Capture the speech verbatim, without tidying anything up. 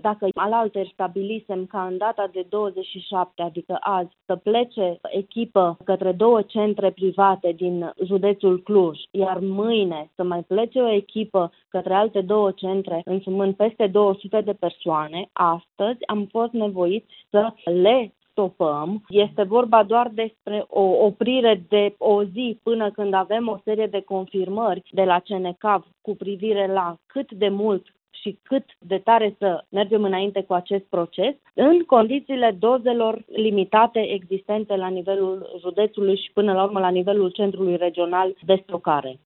Dacă alaltăieri stabilisem ca în data de douăzeci și șapte, adică azi, să plece echipă către două centre private din județul Cluj, iar mâine să mai plece o echipă către alte două centre, însumând peste două sute de persoane, astăzi am fost nevoiți să le stopăm. Este vorba doar despre o oprire de o zi până când avem o serie de confirmări de la C N C A V cu privire la cât de mult și cât de tare să mergem înainte cu acest proces, în condițiile dozelor limitate existente la nivelul județului și până la urmă la nivelul centrului regional de stocare.